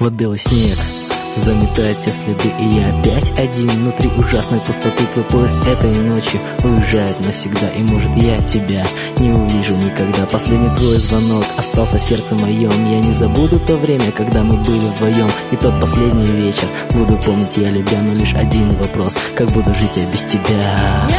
Вот белый снег заметает все следы, и я опять один внутри ужасной пустоты. Твой поезд этой ночью уезжает навсегда, и может я тебя не увижу никогда. Последний твой звонок остался в сердце моем. Я не забуду то время, когда мы были вдвоем, и тот последний вечер буду помнить я любя. Но лишь один вопрос: как буду жить я без тебя?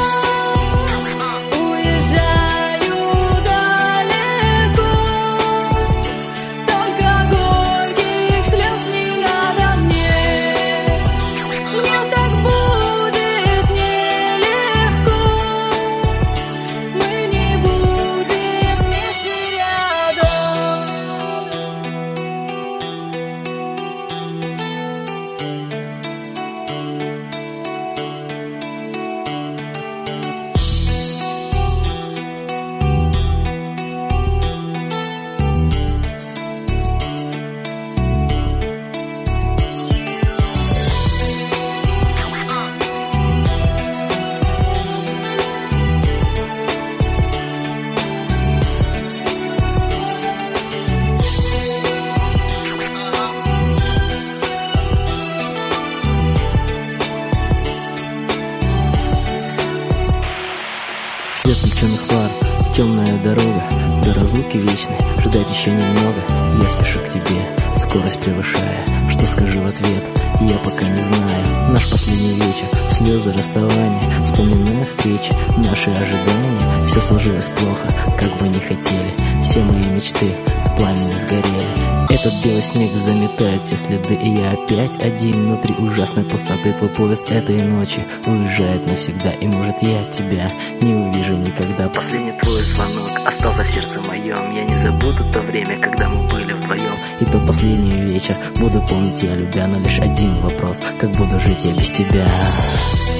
Свет включенных фар, темная дорога до разлуки вечной, ждать еще немного. Я спешу к тебе, скорость превышая. Что скажу в ответ, я пока не знаю. Наш последний вечер, слезы расставания, вспоминая встречи, наши ожидания. Все сложилось плохо, как бы не хотели. Все мои мечты в пламени сгорели. Этот белый снег заметает все следы, и я опять один внутри ужасной пустоты. Твой поезд этой ночи уезжает навсегда, и может я тебя не увижу никогда. Последний твой звонок остался в сердце моем. Я не забуду то время, когда мы были вдвоем, и тот последний вечер буду помнить я любя. Но лишь один вопрос: как буду жить я без тебя?